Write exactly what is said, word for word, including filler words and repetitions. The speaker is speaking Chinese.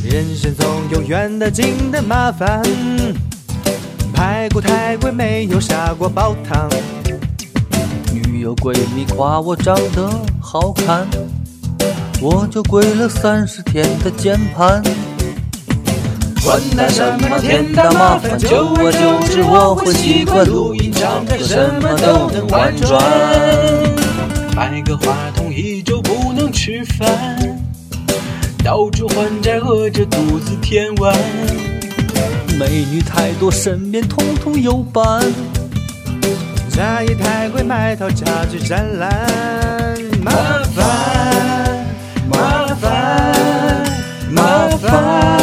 人生总有远的近的麻烦，排骨太贵，没有砂锅煲汤。 女友闺蜜夸我长得好看，我就跪了三十天的键盘。 管他什么天大麻烦，久而久之我会习惯，录音唱歌什么都能婉转。 买个话筒一周不能吃饭，到处还债饿着肚子填完。 美女太多身边统统有伴， 家也太贵，买套家具展览。麻烦麻烦麻烦